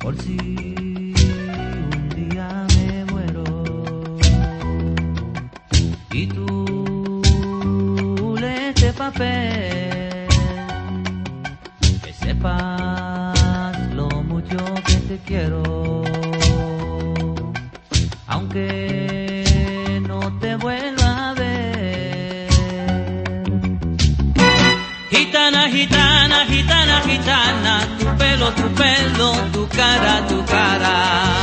por si un día me muero y tú lees este papel, que sepas lo mucho que te quiero, aunque no te vuelva a ver. Gitana, gitana, gitana, gitana, tu pelo, tu cara, tu cara.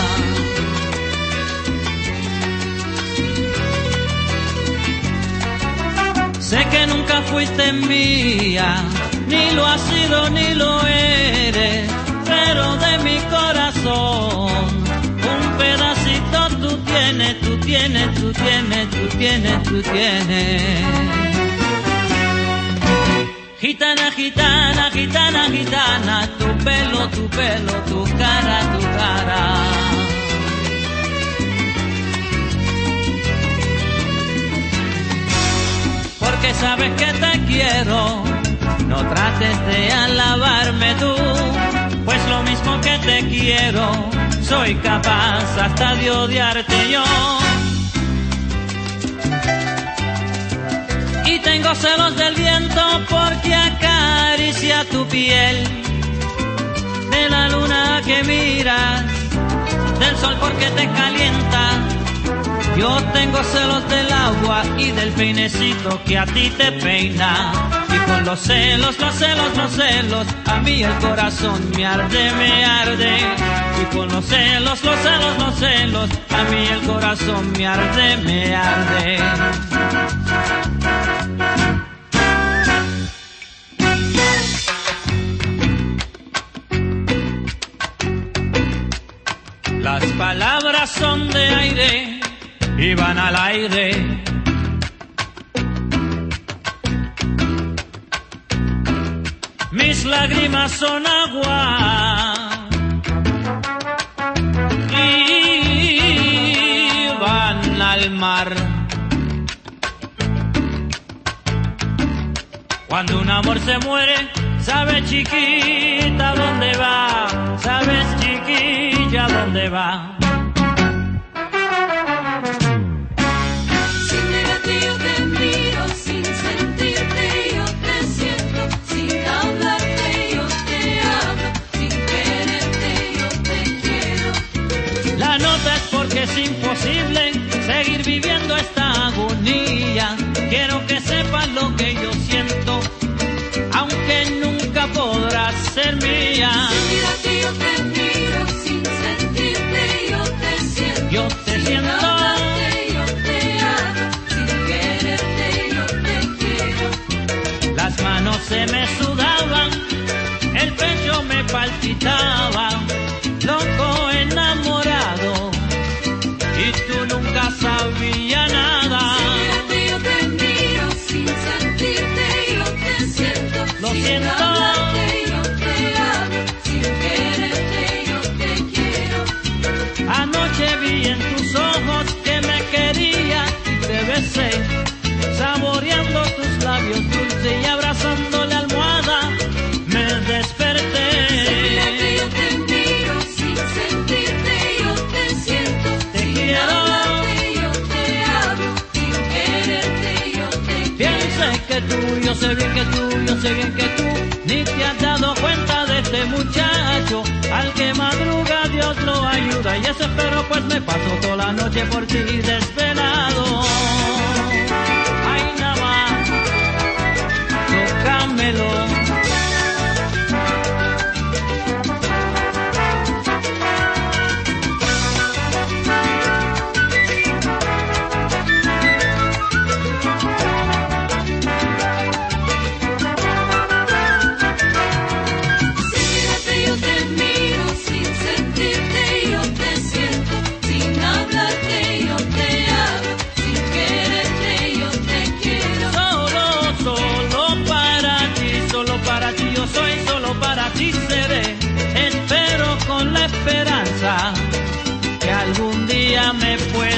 Sé que nunca fuiste mía, ni lo has sido ni lo eres, pero de mi corazón un pedacito tú tienes, tú tienes, tú tienes, tú tienes, tú tienes. Gitana, gitana, gitana, gitana, tu pelo, tu cara, tu cara. Porque sabes que te quiero, no trates de alabarme tú, pues lo mismo que te quiero, soy capaz hasta de odiarte yo. Y tengo celos del viento porque acaricia tu piel, de la luna que miras, del sol porque te calienta. Yo tengo celos del agua y del peinecito que a ti te peina. Y con los celos, los celos, los celos, a mí el corazón me arde, me arde. Y con los celos, los celos, los celos, a mí el corazón me arde, me arde. Las palabras son de aire y van al aire. Mis lágrimas son agua y van al mar. Cuando un amor se muere, sabes chiquita dónde va, sabes chiquilla dónde va. Sin mirarte yo te miro, sin sentirte yo te siento, sin hablarte yo te hablo, sin quererte yo te quiero. La nota es porque es imposible seguir viviendo esta agonía. Quiero que sepas lo que yo siento, aunque nunca podrás ser mía. Sin mirarte yo te miro, sin sentirte yo te siento, Yo te sin siento. hablarte yo te hablo, sin quererte yo te quiero. Las manos se me sudaban, el pecho me palpitaba, loco enamorado, y tú nunca sabías nada. Sin mirarte yo te miro, sin sentirte yo te siento, Lo sin siento. hablarte yo te hablo, sin quererte yo te quiero. Anoche vi en tus ojos que me quería y te besé, saboreando tus labios dulces y abrazando la almohada me desperté. Sin mirarte yo te miro, sin sentirte yo te siento, Te sin quiero. hablarte yo te hablo, sin quererte yo te Bien quiero. sé que tú, yo sé bien que tú, yo sé bien que tú ni te has dado cuenta de este muchacho. Al que madruga Dios lo ayuda y eso espero, pues me paso toda la noche por ti desvelado. Ay, nada más, tócamelo. Sin mirarte yo te miro, sin sentirte yo te siento, sin hablarte yo te hablo, sin quererte yo te quiero. Solo para ti yo soy, solo para ti seré. Espero con la esperanza que algún día me puedas